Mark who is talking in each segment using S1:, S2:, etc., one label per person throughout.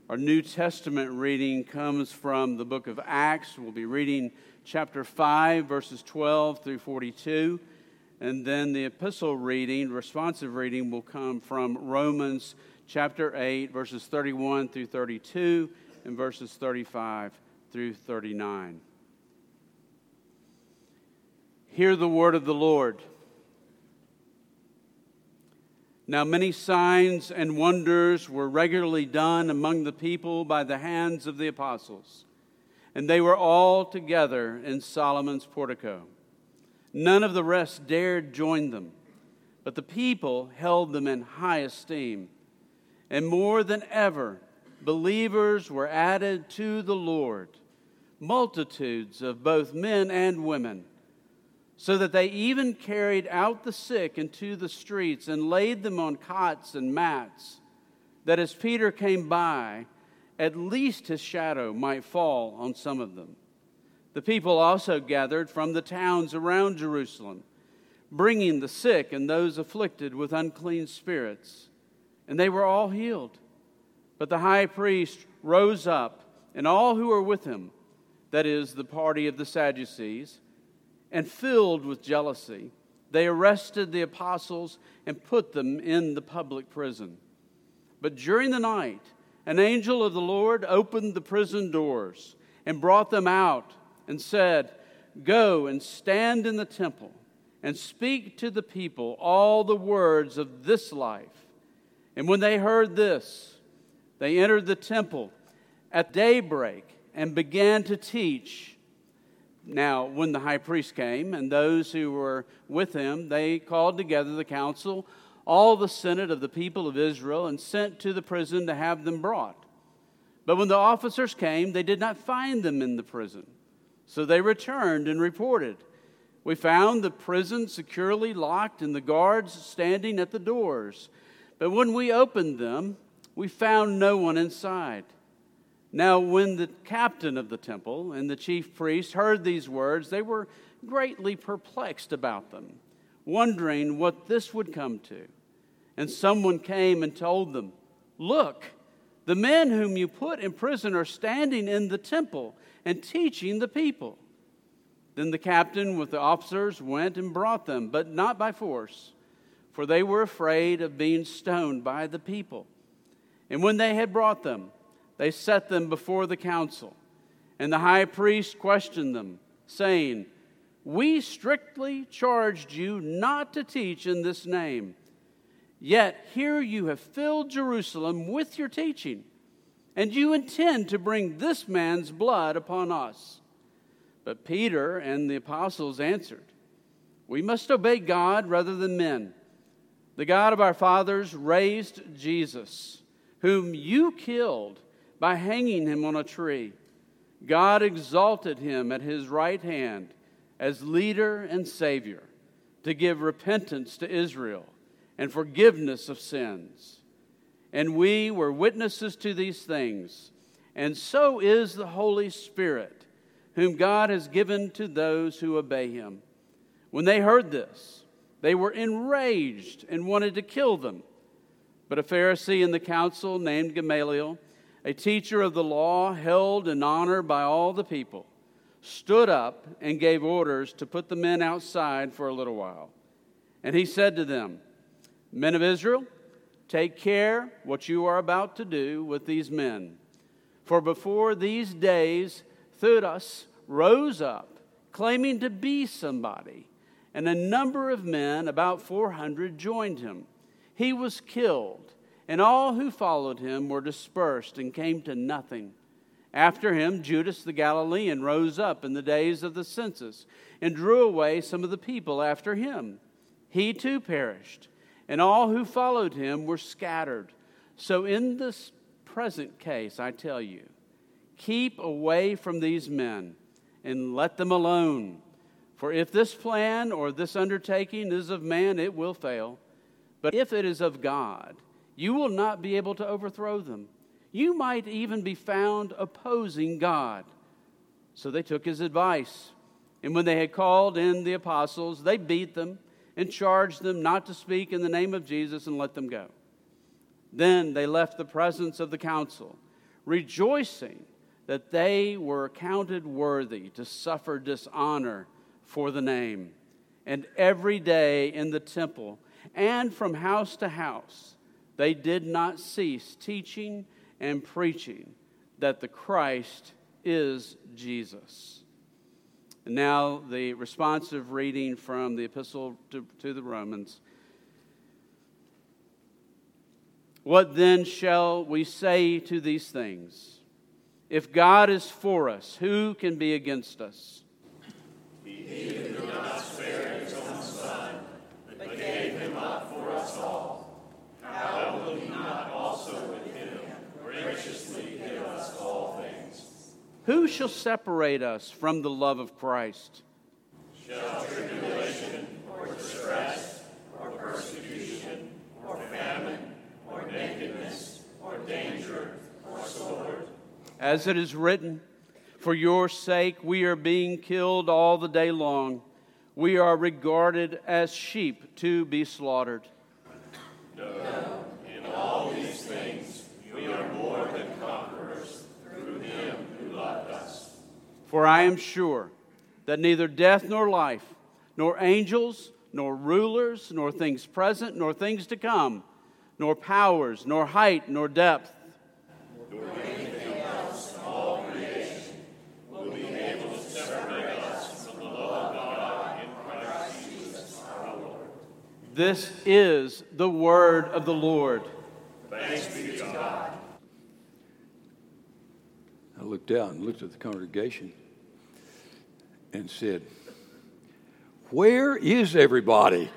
S1: Our New Testament reading comes from the book of Acts. We'll be reading chapter 5, verses 12 through 42. And then the epistle reading, responsive reading, will come from Romans chapter 8, verses 31 through 32, and verses 35 through 39. Hear the word of the Lord. Now many signs and wonders were regularly done among the people by the hands of the apostles, and they were all together in Solomon's portico. None of the rest dared join them, but the people held them in high esteem. And more than ever, believers were added to the Lord, multitudes of both men and women, so that they even carried out the sick into the streets and laid them on cots and mats, that as Peter came by, at least his shadow might fall on some of them. The people also gathered from the towns around Jerusalem, bringing the sick and those afflicted with unclean spirits, and they were all healed. But the high priest rose up, and all who were with him, that is, the party of the Sadducees, and filled with jealousy, they arrested the apostles and put them in the public prison. But during the night, an angel of the Lord opened the prison doors and brought them out and said, "Go and stand in the temple and speak to the people all the words of this life." And when they heard this, they entered the temple at daybreak and began to teach. Now, when the high priest came and those who were with him, they called together the council, all the senate of the people of Israel, and sent to the prison to have them brought. But when the officers came, they did not find them in the prison. So they returned and reported, "We found the prison securely locked and the guards standing at the doors. But when we opened them, we found no one inside." Now, when the captain of the temple and the chief priests heard these words, they were greatly perplexed about them, wondering what this would come to. And someone came and told them, "Look, the men whom you put in prison are standing in the temple and teaching the people." Then the captain with the officers went and brought them, but not by force, for they were afraid of being stoned by the people. And when they had brought them, they set them before the council. And the high priest questioned them, saying, "We strictly charged you not to teach in this name. Yet here you have filled Jerusalem with your teaching, and you intend to bring this man's blood upon us." But Peter and the apostles answered, "We must obey God rather than men. The God of our fathers raised Jesus, whom you killed by hanging him on a tree. God exalted him at his right hand as leader and Savior, to give repentance to Israel and forgiveness of sins. And we were witnesses to these things, and so is the Holy Spirit, whom God has given to those who obey him." When they heard this, they were enraged and wanted to kill them. But a Pharisee in the council named Gamaliel, a teacher of the law held in honor by all the people, stood up and gave orders to put the men outside for a little while. And he said to them, "Men of Israel, take care what you are about to do with these men. For before these days Theudas rose up, claiming to be somebody, and a number of men, about 400, joined him. He was killed, and all who followed him were dispersed and came to nothing. After him, Judas the Galilean rose up in the days of the census and drew away some of the people after him. He too perished, and all who followed him were scattered. So in this present case, I tell you, keep away from these men and let them alone. For if this plan or this undertaking is of man, it will fail. But if it is of God, you will not be able to overthrow them. You might even be found opposing God." So they took his advice. And when they had called in the apostles, they beat them and charged them not to speak in the name of Jesus and let them go. Then they left the presence of the council, rejoicing that they were counted worthy to suffer dishonor for the name. And every day in the temple and from house to house, they did not cease teaching and preaching that the Christ is Jesus. And now the responsive reading from the epistle to the Romans. What then shall we say to these things? If God is for us, who can be against us?
S2: He who did not spare his own Son, but gave him up for us all, how will he not also with him graciously give us all things?
S1: Who shall separate us from the love of Christ?
S2: Shall tribulation, or distress, or persecution, or famine, or nakedness, or danger, or sword?
S1: As it is written, for your sake we are being killed all the day long. We are regarded as sheep to be slaughtered.
S2: No, in all these things we are more than conquerors through him who loved us.
S1: For I am sure that neither death nor life, nor angels, nor rulers, nor things present, nor things to come, nor powers, nor height, nor depth,
S2: nor anything else in all creation will be able to separate us from the love of God in Christ Jesus our Lord.
S1: This is the word of the Lord.
S2: Thanks be to God.
S3: I looked out and looked at the congregation and said, "Where is everybody?"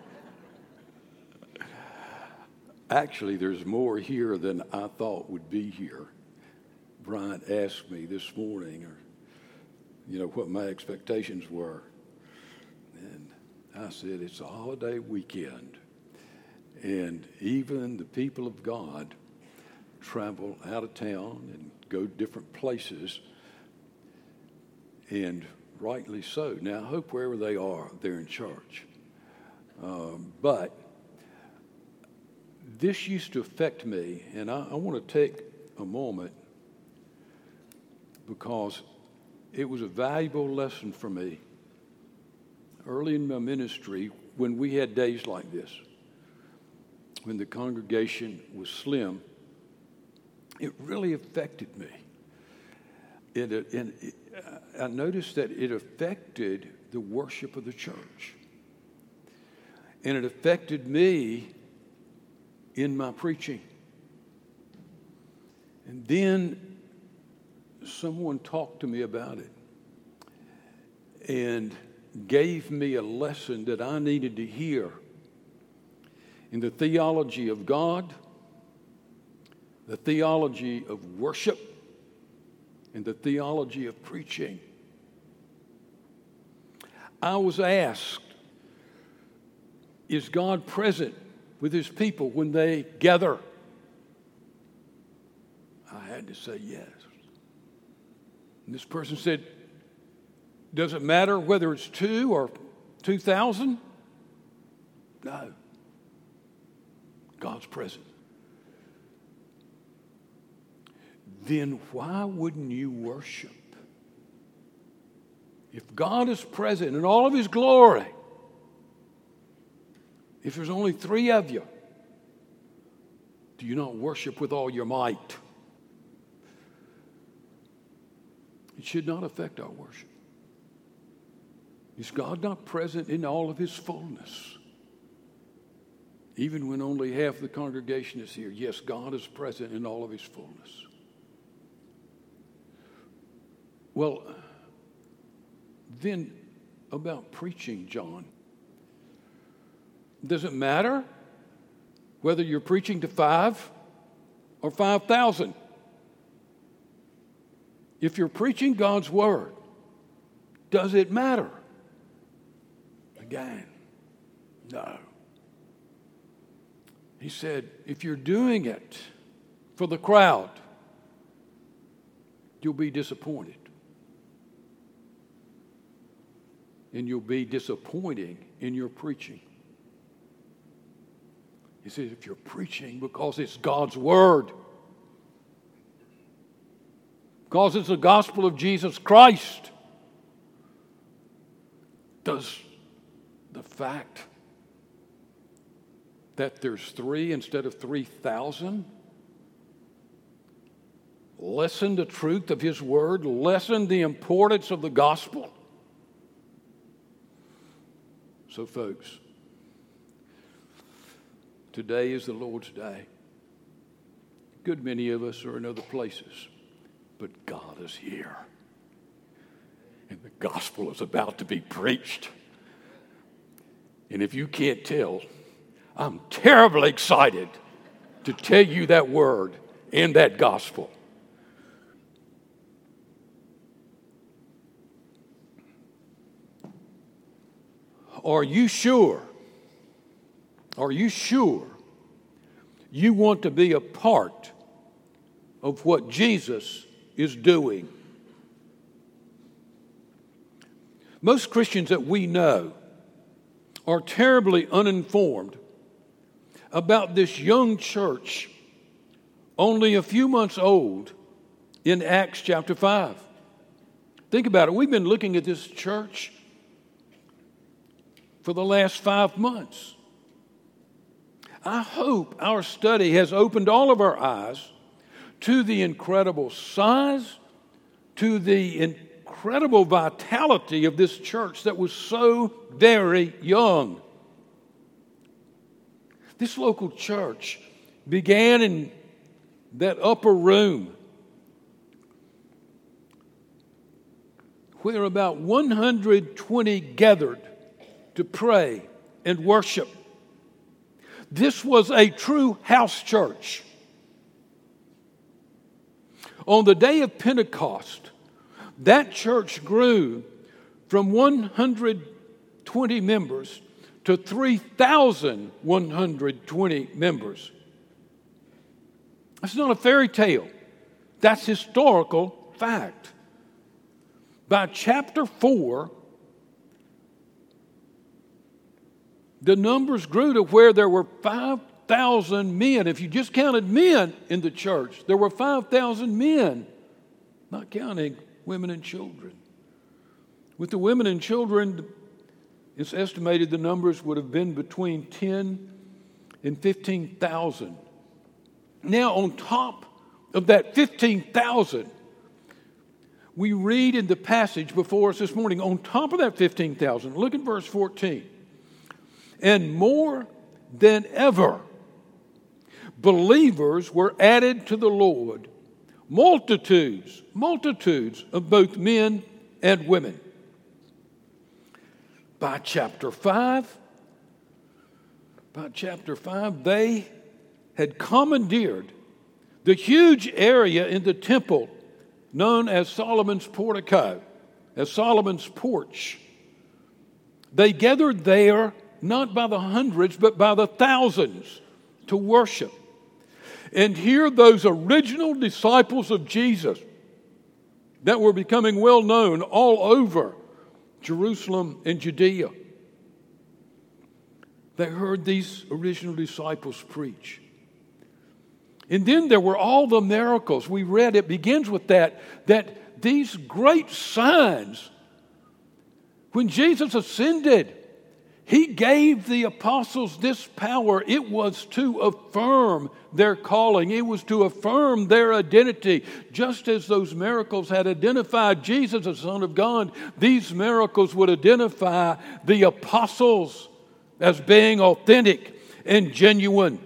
S3: Actually, there's more here than I thought would be here. Brian asked me this morning, what my expectations were. And I said, it's a holiday weekend. And even the people of God travel out of town and go different places. And rightly so. Now, I hope wherever they are, they're in church. But this used to affect me, and I want to take a moment because it was a valuable lesson for me early in my ministry when we had days like this, when the congregation was slim. It really affected me. I noticed that it affected the worship of the church, and it affected me in my preaching. And then someone talked to me about it and gave me a lesson that I needed to hear in the theology of God, the theology of worship, and the theology of preaching. I was asked, is God present with his people when they gather? I had to say yes. And this person said, does it matter whether it's 2 or 2,000? No. God's present. Then why wouldn't you worship? If God is present in all of his glory, if there's only 3 of you, do you not worship with all your might? It should not affect our worship. Is God not present in all of his fullness? Even when only half the congregation is here, yes, God is present in all of his fullness. Well, then about preaching, John. Does it matter whether you're preaching to 5 or 5,000? If you're preaching God's word, does it matter? Again, no. He said, if you're doing it for the crowd, you'll be disappointed. And you'll be disappointing in your preaching. He says, if you're preaching because it's God's word, because it's the gospel of Jesus Christ. Does the fact that there's 3 instead of 3,000 lessen the truth of His Word, lessen the importance of the gospel? So, folks, today is the Lord's day. A good many of us are in other places, but God is here. And the gospel is about to be preached. And if you can't tell, I'm terribly excited to tell you that word and that gospel. Are you sure? Are you sure you want to be a part of what Jesus is doing? Most Christians that we know are terribly uninformed about this young church, only a few months old, in Acts chapter 5. Think about it. We've been looking at this church for the last 5 months. I hope our study has opened all of our eyes to the incredible size, to the incredible vitality of this church that was so very young. This local church began in that upper room where about 120 gathered to pray and worship. This was a true house church. On the day of Pentecost, that church grew from 120 members to 3,120 members. That's not a fairy tale. That's historical fact. By chapter 4, the numbers grew to where there were 5,000 men. If you just counted men in the church, there were 5,000 men, not counting women and children. With the women and children, it's estimated the numbers would have been between 10 and 15,000. Now, on top of that 15,000, we read in the passage before us this morning, on top of that 15,000, look at verse 14. And more than ever, believers were added to the Lord, multitudes of both men and women. By chapter 5, they had commandeered the huge area in the temple known as Solomon's portico, as Solomon's porch. They gathered there not by the hundreds, but by the thousands to worship. And here those original disciples of Jesus that were becoming well known all over Jerusalem and Judea. They heard these original disciples preach. And then there were all the miracles. We read, it begins with that these great signs. When Jesus ascended, He gave the apostles this power. It was to affirm their calling. It was to affirm their identity. Just as those miracles had identified Jesus as Son of God, these miracles would identify the apostles as being authentic and genuine.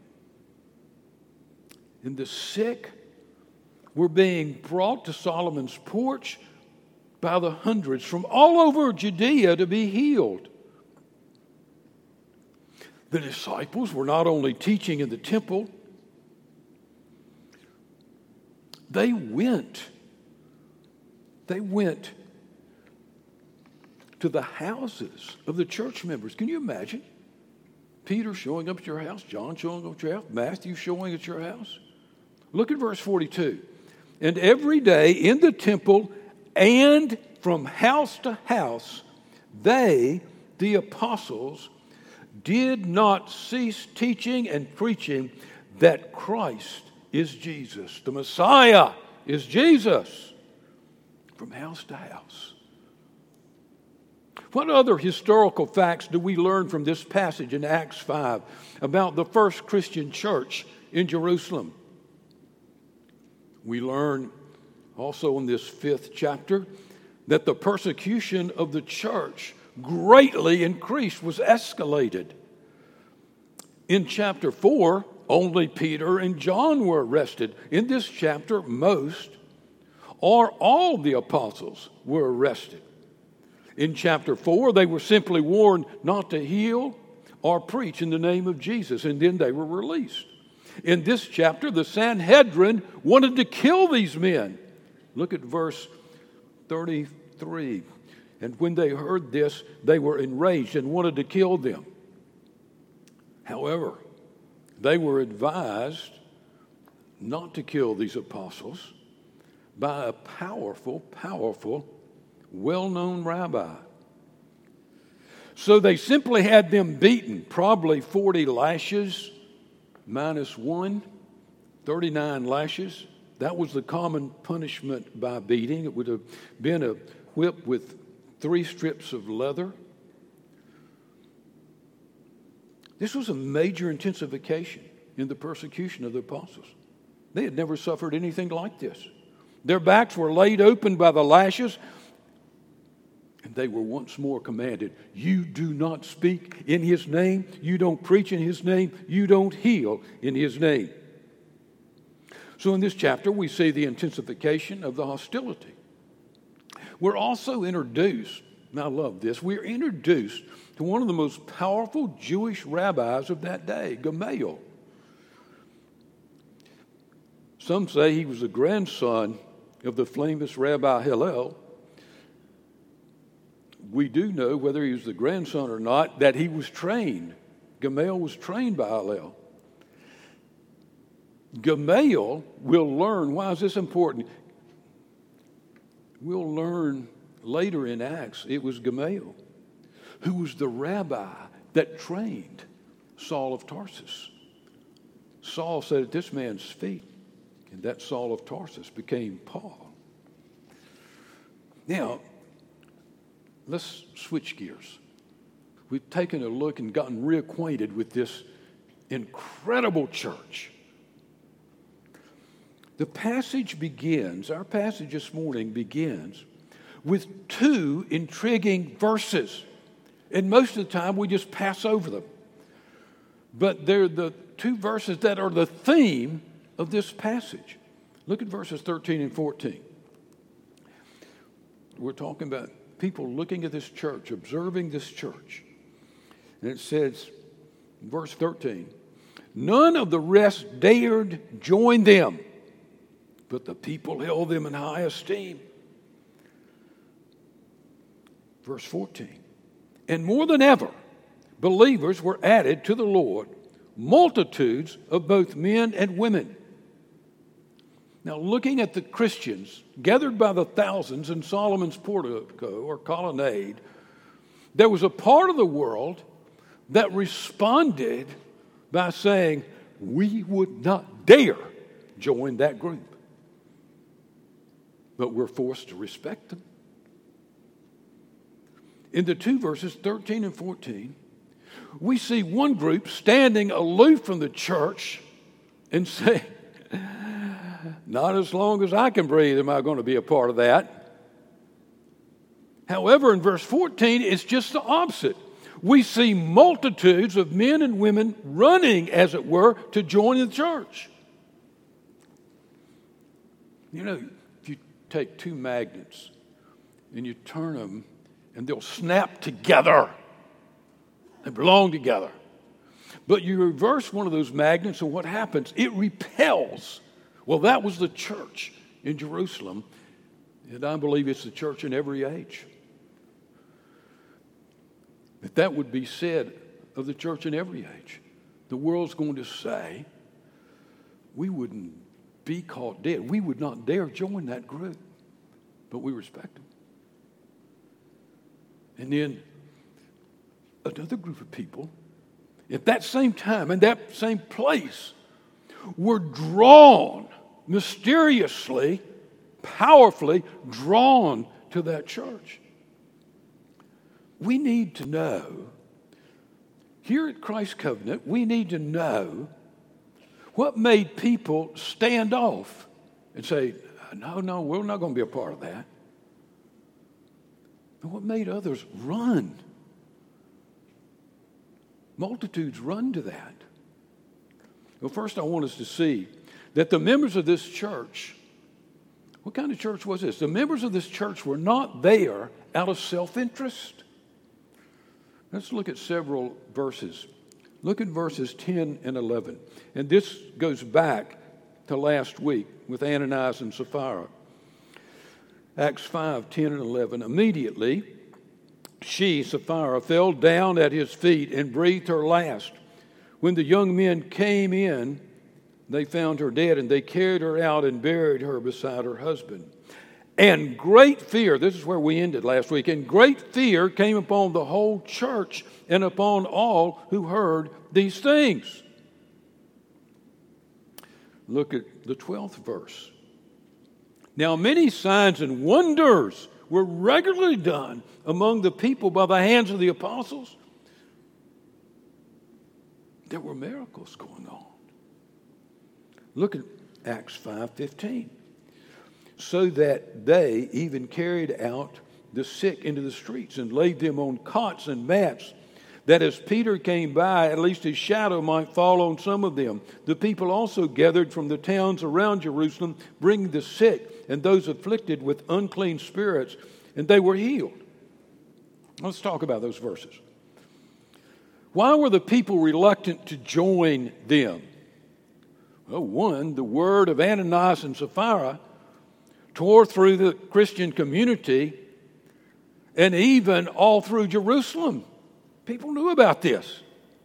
S3: And the sick were being brought to Solomon's porch by the hundreds from all over Judea to be healed. The disciples were not only teaching in the temple, they went to the houses of the church members. Can you imagine? Peter showing up at your house, John showing up at your house, Matthew showing at your house. Look at verse 42. And every day in the temple and from house to house, they, the apostles, did not cease teaching and preaching that Christ is Jesus, the Messiah, is Jesus, from house to house. What other historical facts do we learn from this passage in Acts 5 about the first Christian church in Jerusalem? We learn also in this 5th chapter that the persecution of the church greatly increased, was escalated. In chapter 4, only Peter and John were arrested. In this chapter, most or all the apostles were arrested. In chapter 4, they were simply warned not to heal or preach in the name of Jesus, and then they were released. In this chapter, the Sanhedrin wanted to kill these men. Look at verse 33. And when they heard this, they were enraged and wanted to kill them. However, they were advised not to kill these apostles by a powerful, well-known rabbi. So they simply had them beaten, probably 40 lashes minus 1, 39 lashes. That was the common punishment by beating. It would have been a whip with 3 strips of leather. This was a major intensification in the persecution of the apostles. They had never suffered anything like this. Their backs were laid open by the lashes, and they were once more commanded, you do not speak in his name, you don't preach in his name, you don't heal in his name. So in this chapter, we see the intensification of the hostility. We're also introduced, and I love this, we're introduced to one of the most powerful Jewish rabbis of that day, Gamaliel. Some say he was the grandson of the famous Rabbi Hillel. We do know, whether he was the grandson or not, that he was trained. Gamaliel was trained by Hillel. Gamaliel will learn, why is this important? We'll learn later in Acts, it was Gamaliel who was the rabbi that trained Saul of Tarsus. Saul sat at this man's feet, and that Saul of Tarsus became Paul. Now, let's switch gears. We've taken a look and gotten reacquainted with this incredible church. The passage begins, our passage this morning begins with 2 intriguing verses. And most of the time we just pass over them. But they're the 2 verses that are the theme of this passage. Look at verses 13 and 14. We're talking about people looking at this church, observing this church. And it says, verse 13, none of the rest dared join them, but the people held them in high esteem. Verse 14, and more than ever, believers were added to the Lord, multitudes of both men and women. Now, looking at the Christians gathered by the thousands in Solomon's portico or colonnade, there was a part of the world that responded by saying, we would not dare join that group. But we're forced to respect them. In the 2 verses, 13 and 14, we see one group standing aloof from the church and saying, not as long as I can breathe am I going to be a part of that. However, in verse 14, it's just the opposite. We see multitudes of men and women running, as it were, to join the church. You know, if you take 2 magnets and you turn them, and they'll snap together. They belong together. But you reverse one of those magnets, and what happens? It repels. Well, that was the church in Jerusalem, and I believe it's the church in every age. If that would be said of the church in every age, the world's going to say, we wouldn't be caught dead. We would not dare join that group, but we respect them. And then another group of people, at that same time, in that same place, were drawn mysteriously powerfully drawn to that church. We need to know, here at Christ Covenant, we need to know what made people stand off and say, no, we're not going to be a part of that. And what made others run? Multitudes run to that. Well, first I want us to see that the members of this church, what kind of church was this? The members of this church were not there out of self-interest. Let's look at several verses. Look at verses 10 and 11. And this goes back to last week with Ananias and Sapphira. Acts 5, 10 and 11. Immediately, she, Sapphira, fell down at his feet and breathed her last. When the young men came in, they found her dead, and they carried her out and buried her beside her husband. And great fear, this is where we ended last week, and great fear came upon the whole church and upon all who heard these things. Look at the 12th verse. Now many signs and wonders were regularly done among the people by the hands of the apostles. There were miracles going on. Look at Acts 5:15. So that they even carried out the sick into the streets and laid them on cots and mats, that as Peter came by, at least his shadow might fall on some of them. The people also gathered from the towns around Jerusalem, bringing the sick and those afflicted with unclean spirits, and they were healed. Let's talk about those verses. Why were the people reluctant to join them? Well, one, the word of Ananias and Sapphira tore through the Christian community and even all through Jerusalem. People knew about this.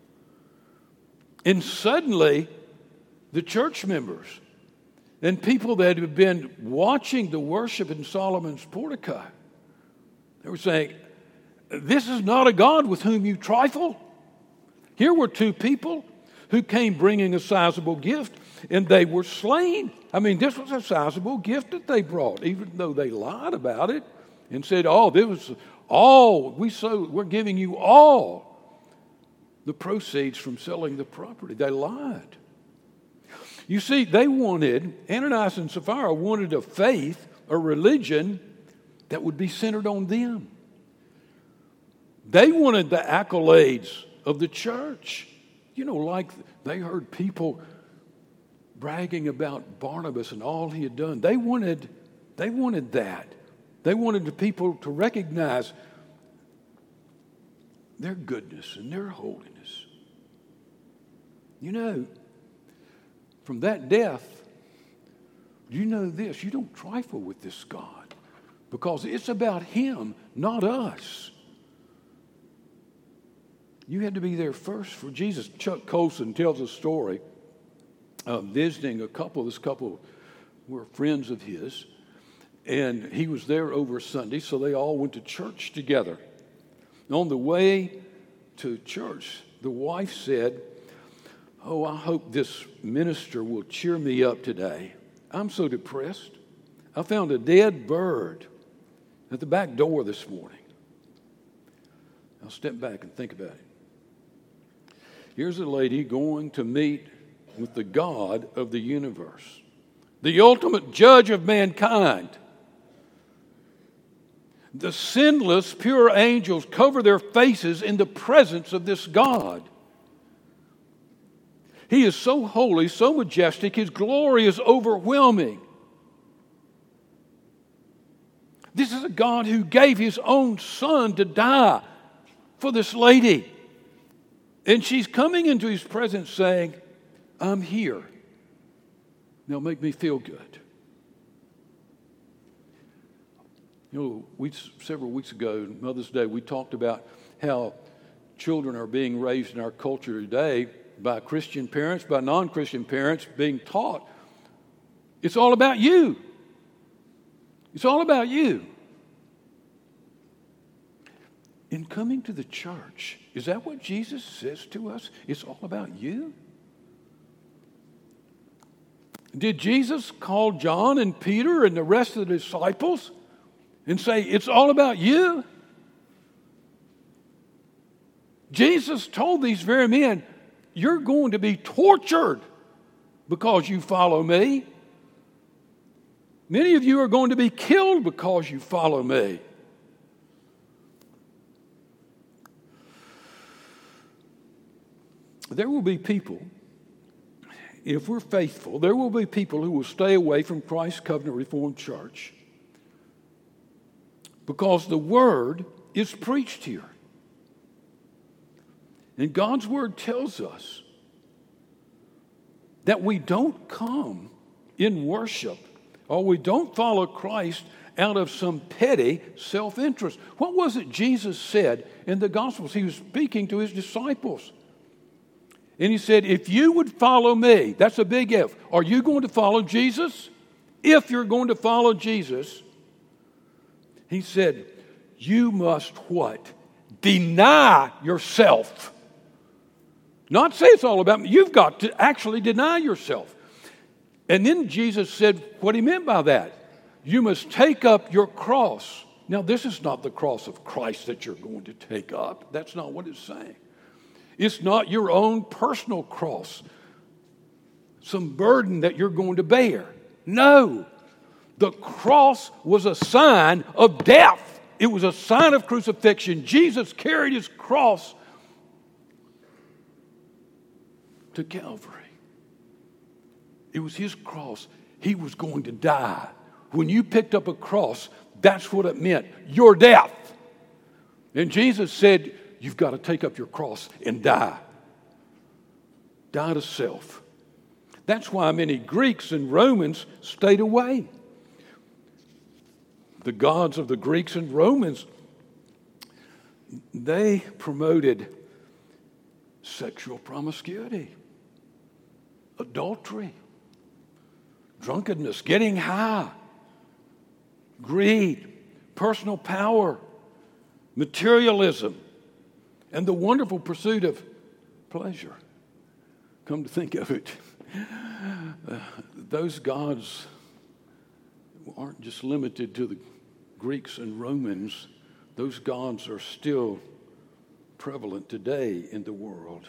S3: And suddenly, the church members and people that had been watching the worship in Solomon's portico, they were saying, this is not a God with whom you trifle. Here were two people who came bringing a sizable gift, and they were slain. I mean, this was a sizable gift that they brought, even though they lied about it and said, this was all, we're giving you all the proceeds from selling the property. They lied. You see, Ananias and Sapphira wanted a faith, a religion that would be centered on them. They wanted the accolades of the church. Like they heard people bragging about Barnabas and all he had done. They wanted that. They wanted the people to recognize their goodness and their holiness. From that death, you know this, you don't trifle with this God, because it's about him, not us. You had to be there first for Jesus. Chuck Colson tells a story of visiting a couple. This couple were friends of his, and he was there over Sunday, so they all went to church together. On the way to church, the wife said, I hope this minister will cheer me up today. I'm so depressed. I found a dead bird at the back door this morning. Now step back and think about it. Here's a lady going to meet with the God of the universe, the ultimate judge of mankind. The sinless, pure angels cover their faces in the presence of this God. He is so holy, so majestic, his glory is overwhelming. This is a God who gave his own son to die for this lady. And she's coming into his presence saying, I'm here. Now make me feel good. Several weeks ago, Mother's Day, we talked about how children are being raised in our culture today by Christian parents, by non-Christian parents, being taught it's all about you. It's all about you. In coming to the church, is that what Jesus says to us? It's all about you? Did Jesus call John and Peter and the rest of the disciples and say, it's all about you? Jesus told these very men, you're going to be tortured because you follow me. Many of you are going to be killed because you follow me. There will be people, if we're faithful, there will be people who will stay away from Christ Covenant Reformed Church because the Word is preached here. And God's Word tells us that we don't come in worship or we don't follow Christ out of some petty self-interest. What was it Jesus said in the Gospels? He was speaking to his disciples. And he said, if you would follow me, that's a big if. Are you going to follow Jesus? If you're going to follow Jesus, he said, you must what? Deny yourself. Not say it's all about me. You've got to actually deny yourself. And then Jesus said what he meant by that. You must take up your cross. Now, this is not the cross of Christ that you're going to take up. That's not what it's saying. It's not your own personal cross, some burden that you're going to bear. No, the cross was a sign of death. It was a sign of crucifixion. Jesus carried his cross to Calvary. It was his cross. He was going to die. When you picked up a cross, that's what it meant, your death. And Jesus said, you've got to take up your cross and die. Die to self. That's why many Greeks and Romans stayed away. The gods of the Greeks and Romans, they promoted sexual promiscuity, adultery, drunkenness, getting high, greed, personal power, materialism, and the wonderful pursuit of pleasure. Come to think of it, those gods aren't just limited to the Greeks and Romans. Those gods are still prevalent today in the world.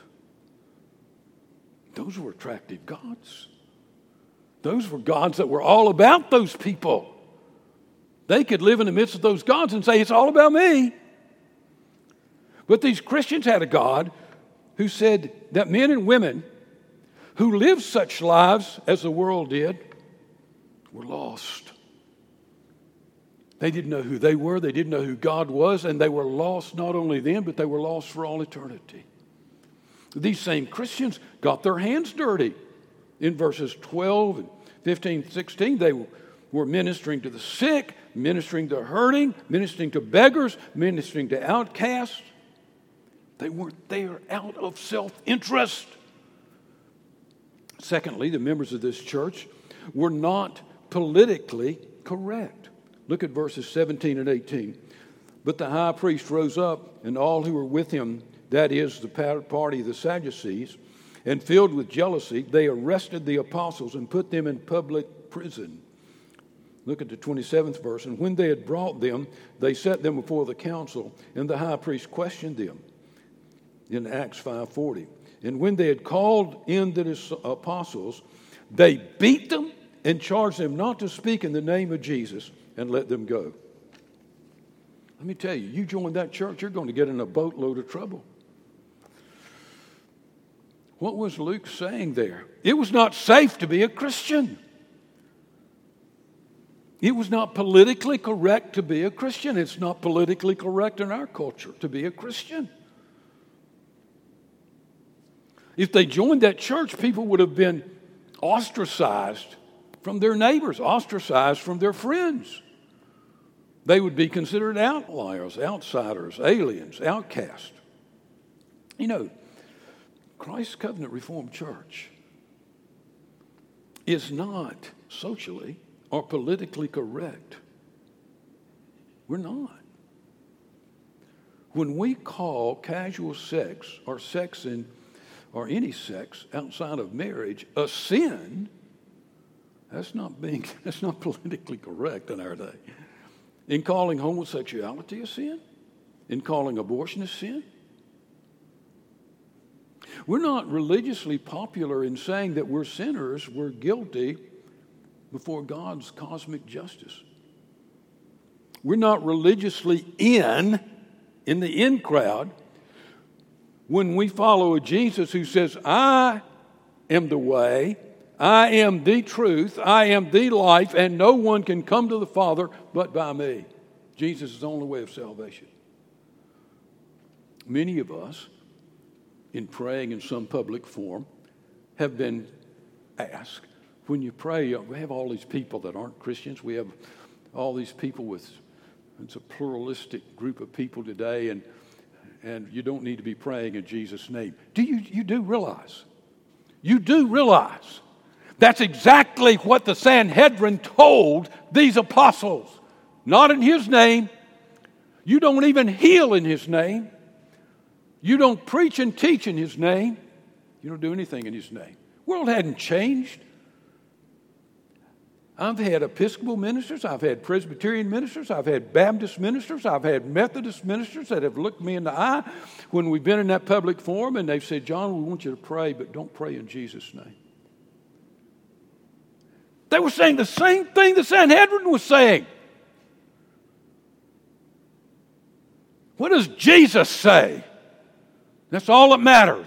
S3: Those were attractive gods. Those were gods that were all about those people. They could live in the midst of those gods and say, it's all about me. But these Christians had a God who said that men and women who lived such lives as the world did were lost. They didn't know who they were. They didn't know who God was. And they were lost not only then, but they were lost for all eternity. These same Christians got their hands dirty. In verses 12 and 15, 16, they were ministering to the sick, ministering to hurting, ministering to beggars, ministering to outcasts. They weren't there out of self-interest. Secondly, the members of this church were not politically correct. Look at verses 17 and 18. But the high priest rose up, and all who were with him, that is, the party of the Sadducees, and filled with jealousy, they arrested the apostles and put them in public prison. Look at the 27th verse. And when they had brought them, they set them before the council, and the high priest questioned them in Acts 5:40. And when they had called in the apostles, they beat them and charged them not to speak in the name of Jesus, and let them go. Let me tell you, you join that church, you're going to get in a boatload of trouble. What was Luke saying there? It was not safe to be a Christian. It was not politically correct to be a Christian. It's not politically correct in our culture to be a Christian. If they joined that church, people would have been ostracized from their neighbors, ostracized from their friends. They would be considered outliers, outsiders, aliens, outcasts. You know, Christ Covenant Reformed Church is not socially or politically correct. We're not. When we call casual sex or sex in or any sex outside of marriage a sin, That's not politically correct in our day. In calling homosexuality a sin, in calling abortion a sin. We're not religiously popular in saying that we're sinners, we're guilty before God's cosmic justice. We're not religiously in the in crowd when we follow a Jesus who says, I am the way, I am the truth, I am the life, and no one can come to the Father but by me. Jesus is the only way of salvation. Many of us, in praying in some public forum, have been asked, when you pray, we have all these people that aren't Christians. We have all these people it's a pluralistic group of people today, and you don't need to be praying in Jesus' name. You do realize that's exactly what the Sanhedrin told these apostles. Not in his name. You don't even heal in his name. You don't preach and teach in his name. You don't do anything in his name. The world hadn't changed. I've had Episcopal ministers, I've had Presbyterian ministers, I've had Baptist ministers, I've had Methodist ministers that have looked me in the eye when we've been in that public forum, and they've said, John, we want you to pray, but don't pray in Jesus' name. They were saying the same thing the Sanhedrin was saying. What does Jesus say? That's all that matters.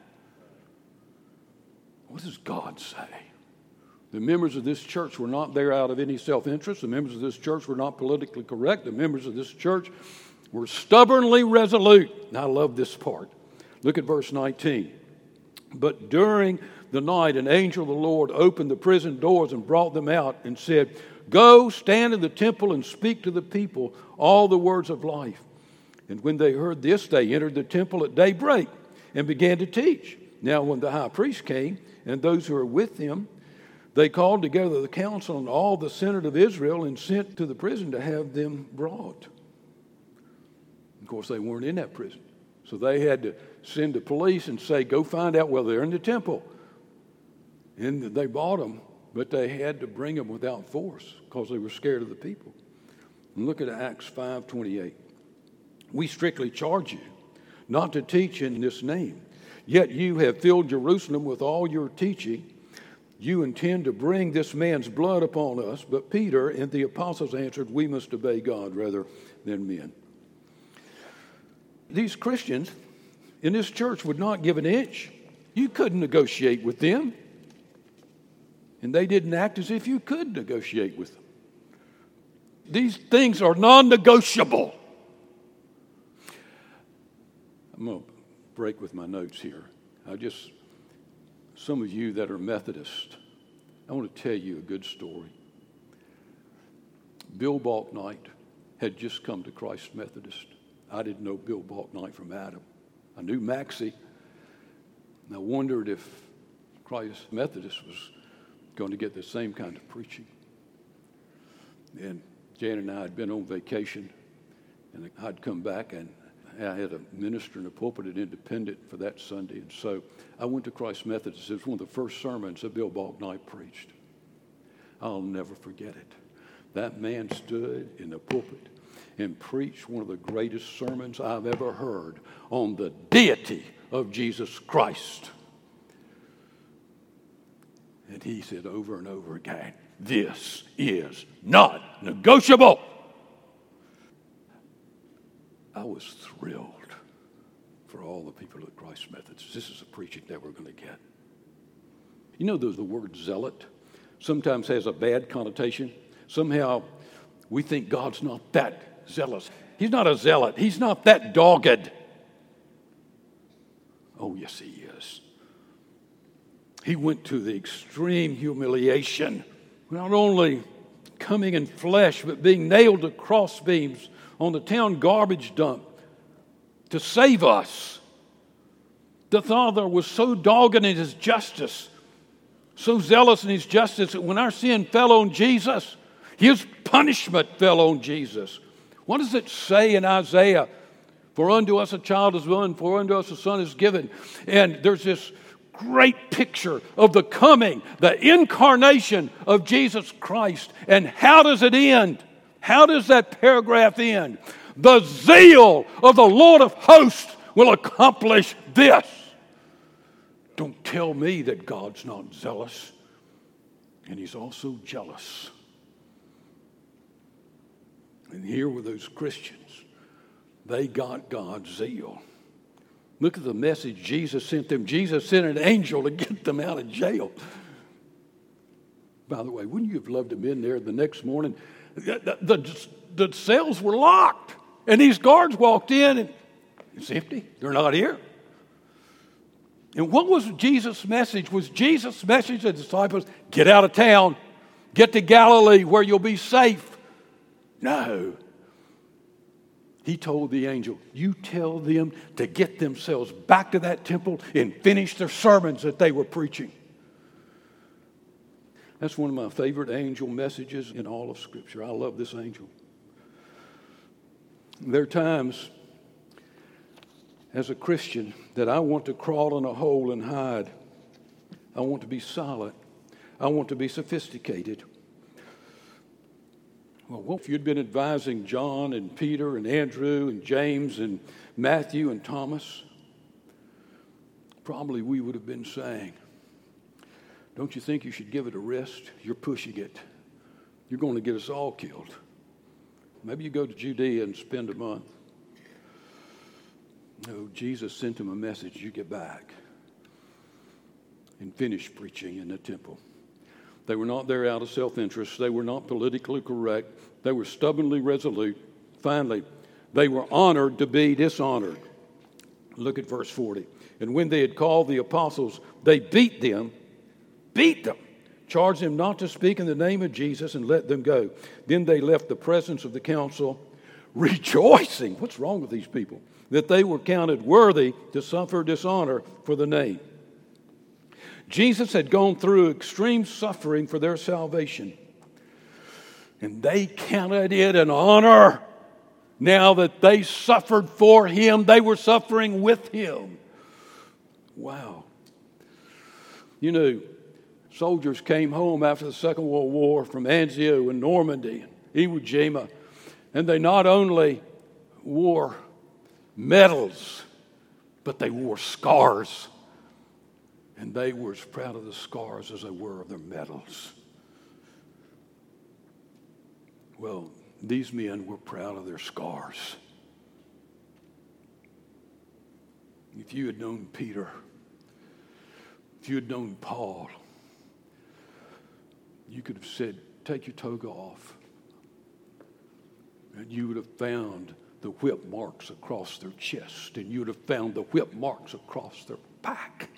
S3: What does God say? The members of this church were not there out of any self-interest. The members of this church were not politically correct. The members of this church were stubbornly resolute. And I love this part. Look at verse 19. But during the night, an angel of the Lord opened the prison doors and brought them out and said, Go, stand in the temple and speak to the people all the words of life. And when they heard this, they entered the temple at daybreak and began to teach. Now when the high priest came and those who were with him, they called together the council and all the senate of Israel and sent to the prison to have them brought. Of course, they weren't in that prison. So they had to send the police and say, go find out whether they're in the temple. And they brought them, but they had to bring them without force because they were scared of the people. And look at Acts 5:28. We strictly charge you not to teach in this name. Yet you have filled Jerusalem with all your teaching. You intend to bring this man's blood upon us. But Peter and the apostles answered, we must obey God rather than men. These Christians in this church would not give an inch. You couldn't negotiate with them. And they didn't act as if you could negotiate with them. These things are non-negotiable. I'm going to break with my notes here. Some of you that are Methodist, I want to tell you a good story. Bill Balknight had just come to Christ Methodist. I didn't know Bill Balknight from Adam. I knew Maxie, and I wondered if Christ Methodist was going to get the same kind of preaching. And Jan and I had been on vacation, and I'd come back, and I had a minister in the pulpit at Independent for that Sunday. And so I went to Christ Methodist. It was one of the first sermons that Bill Balknight preached. I'll never forget it. That man stood in the pulpit and preached one of the greatest sermons I've ever heard on the deity of Jesus Christ. And he said over and over again, this is not negotiable. I was thrilled for all the people at Christ Methodist. This is the preaching that we're going to get. You know, the word zealot sometimes has a bad connotation. Somehow we think God's not that zealous. He's not a zealot. He's not that dogged. Oh, yes, he is. He went to the extreme humiliation, not only coming in flesh, but being nailed to crossbeams on the town garbage dump to save us. The Father was so dogged in his justice, so zealous in his justice, that when our sin fell on Jesus, his punishment fell on Jesus. What does it say in Isaiah? For unto us a child is born, for unto us a son is given. And there's this great picture of the coming, the incarnation of Jesus Christ. And how does it end? How does that paragraph end? The zeal of the Lord of hosts will accomplish this. Don't tell me that God's not zealous. And He's also jealous. And here were those Christians. They got God's zeal. Look at the message Jesus sent them. Jesus sent an angel to get them out of jail. By the way, wouldn't you have loved to have been there the next morning? The cells were locked. And these guards walked in and it's empty. They're not here. And what was Jesus' message? Was Jesus' message to the disciples, get out of town, get to Galilee where you'll be safe? No. He told the angel, you tell them to get themselves back to that temple and finish their sermons that they were preaching. That's one of my favorite angel messages in all of Scripture. I love this angel. There are times as a Christian that I want to crawl in a hole and hide. I want to be silent. I want to be sophisticated. Well, if you'd been advising John and Peter and Andrew and James and Matthew and Thomas, probably we would have been saying, don't you think you should give it a rest? You're pushing it. You're going to get us all killed. Maybe you go to Judea and spend a month. No, Jesus sent them a message. You get back and finish preaching in the temple. They were not there out of self-interest. They were not politically correct. They were stubbornly resolute. Finally, they were honored to be dishonored. Look at verse 40. And when they had called the apostles, they beat them, charged them not to speak in the name of Jesus, and let them go. Then they left the presence of the council, rejoicing. What's wrong with these people? That they were counted worthy to suffer dishonor for the name. Jesus had gone through extreme suffering for their salvation. And they counted it an honor. Now that they suffered for Him, they were suffering with Him. Wow. You know, soldiers came home after the Second World War from Anzio and Normandy and Iwo Jima, and they not only wore medals, but they wore scars. And they were as proud of the scars as they were of their medals. Well, these men were proud of their scars. If you had known Peter, if you had known Paul, you could have said, take your toga off. And you would have found the whip marks across their chest, and you would have found the whip marks across their back.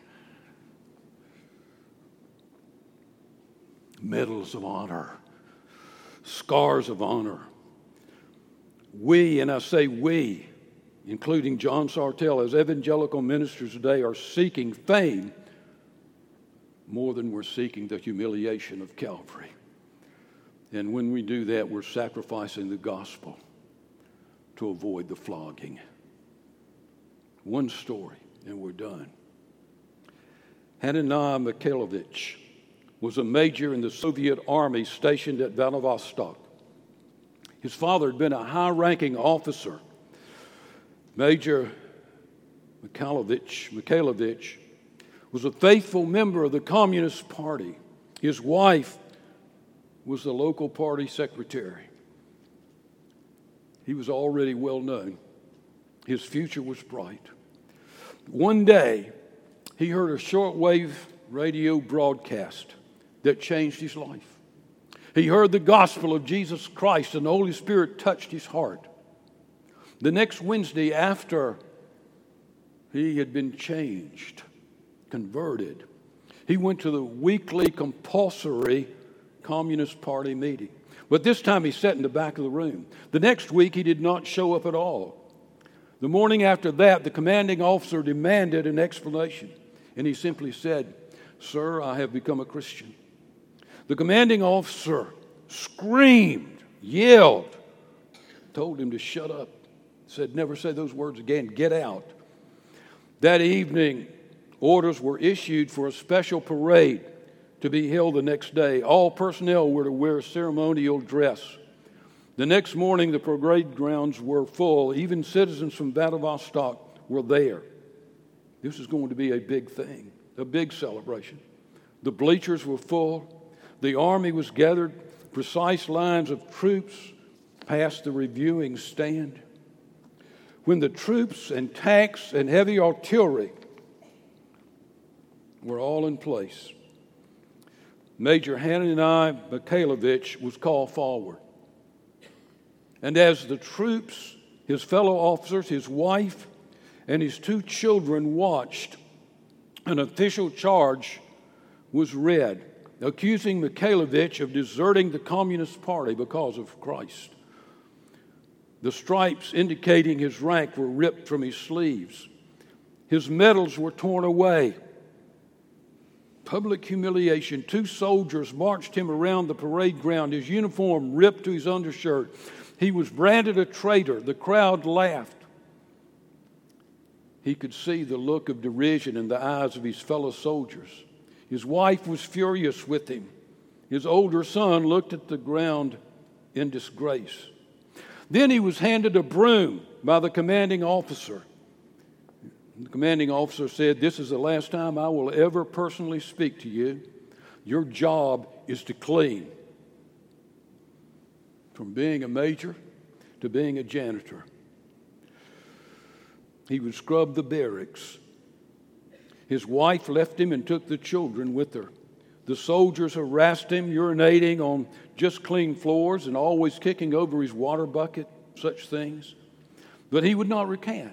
S3: Medals of honor, scars of honor. We, and I say we, including John Sartell, as evangelical ministers today, are seeking fame more than we're seeking the humiliation of Calvary. And when we do that, we're sacrificing the gospel to avoid the flogging. One story, and we're done. Hananiah Mikhailovich was a major in the Soviet army stationed at Vladivostok. His father had been a high-ranking officer. Major Mikhailovich was a faithful member of the Communist Party. His wife was the local party secretary. He was already well known. His future was bright. One day, he heard a shortwave radio broadcast that changed his life. He heard the gospel of Jesus Christ, and the Holy Spirit touched his heart. The next Wednesday, after he had been changed, converted, he went to the weekly compulsory Communist Party meeting. But this time he sat in the back of the room. The next week he did not show up at all. The morning after that, the commanding officer demanded an explanation. And he simply said, "Sir, I have become a Christian." The commanding officer screamed, yelled, told him to shut up, said, "Never say those words again, get out." That evening, orders were issued for a special parade to be held the next day. All personnel were to wear ceremonial dress. The next morning, the parade grounds were full. Even citizens from Vladivostok were there. This is going to be a big thing, a big celebration. The bleachers were full. The army was gathered. Precise lines of troops passed the reviewing stand. When the troops and tanks and heavy artillery were all in place, Major Hanani Mikhailovich was called forward. And as the troops, his fellow officers, his wife, and his 2 children watched, an official charge was read, accusing Mikhailovich of deserting the Communist Party because of Christ. The stripes indicating his rank were ripped from his sleeves. His medals were torn away. Public humiliation. 2 soldiers marched him around the parade ground, his uniform ripped to his undershirt. He was branded a traitor. The crowd laughed. He could see the look of derision in the eyes of his fellow soldiers. His wife was furious with him. His older son looked at the ground in disgrace. Then he was handed a broom by the commanding officer. The commanding officer said, "This is the last time I will ever personally speak to you. Your job is to clean." From being a major to being a janitor. He would scrub the barracks. His wife left him and took the children with her. The soldiers harassed him, urinating on just clean floors and always kicking over his water bucket, such things. But he would not recant.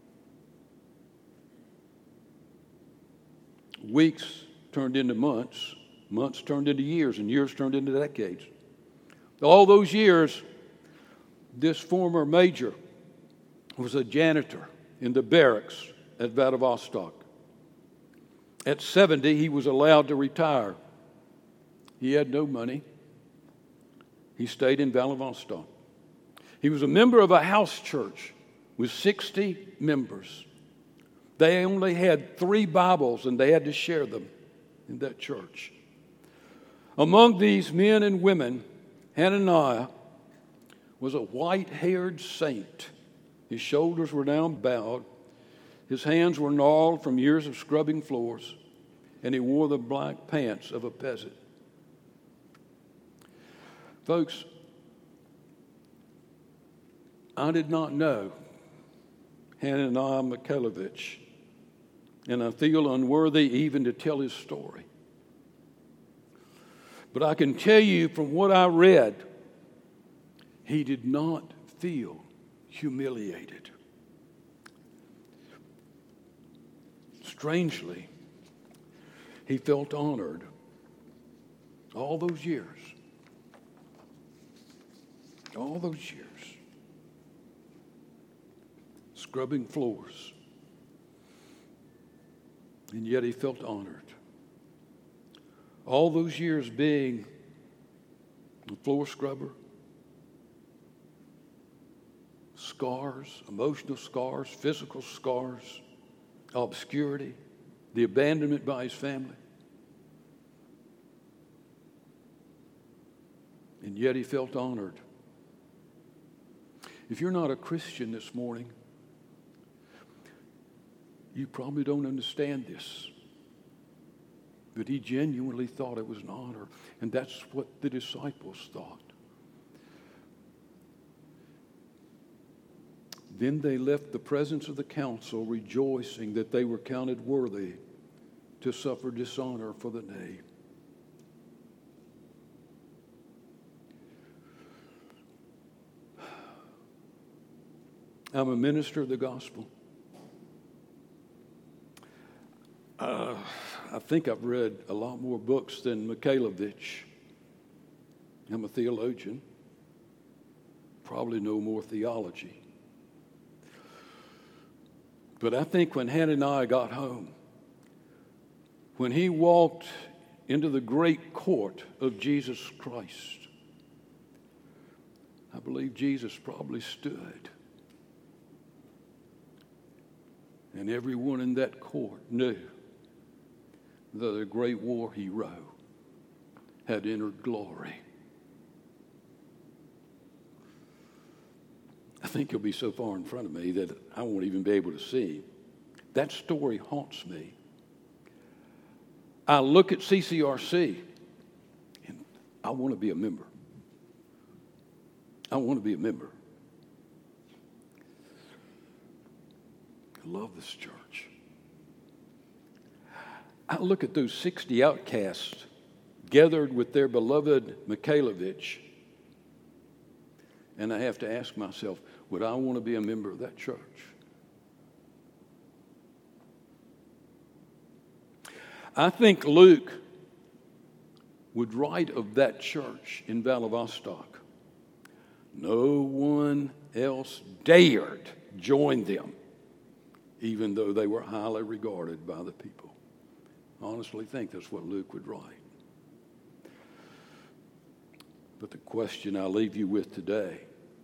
S3: Weeks turned into months, months turned into years, and years turned into decades. All those years, this former major was a janitor in the barracks at Vladivostok. At 70, he was allowed to retire. He had no money. He stayed in Vladivostok. He was a member of a house church with 60 members. They only had 3 Bibles, and they had to share them in that church. Among these men and women, Hananiah was a white-haired saint. His shoulders were down bowed. His hands were gnarled from years of scrubbing floors, and he wore the black pants of a peasant. Folks, I did not know Hananiah Mikhailovich, and I feel unworthy even to tell his story. But I can tell you from what I read, he did not feel humiliated. Strangely, he felt honored all those years. All those years. Scrubbing floors. And yet he felt honored. All those years being a floor scrubber, scars, emotional scars, physical scars, obscurity, the abandonment by his family. And yet he felt honored. If you're not a Christian this morning, you probably don't understand this. But he genuinely thought it was an honor. And that's what the disciples thought. Then they left the presence of the council, rejoicing that they were counted worthy to suffer dishonor for the name. I'm a minister of the gospel. I think I've read a lot more books than Mikhailovich. I'm a theologian. Probably know more theology. But I think when Hananiah got home, when he walked into the great court of Jesus Christ, I believe Jesus probably stood. And everyone in that court knew that a great war hero had entered glory. I think he'll be so far in front of me that I won't even be able to see him. That story haunts me. I look at CCRC and I want to be a member. I want to be a member. I love this church. I look at those 60 outcasts gathered with their beloved Mikhailovich, and I have to ask myself, would I want to be a member of that church? I think Luke would write of that church in Vladivostok. No one else dared join them, even though they were highly regarded by the people. I honestly think that's what Luke would write. But the question I leave you with today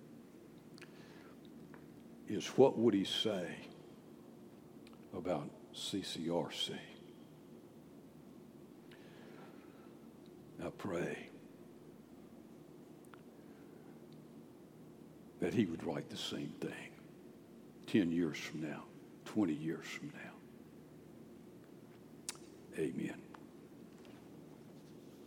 S3: is, what would he say about CCRC? I pray that he would write the same thing 10 years from now, 20 years from now. Amen.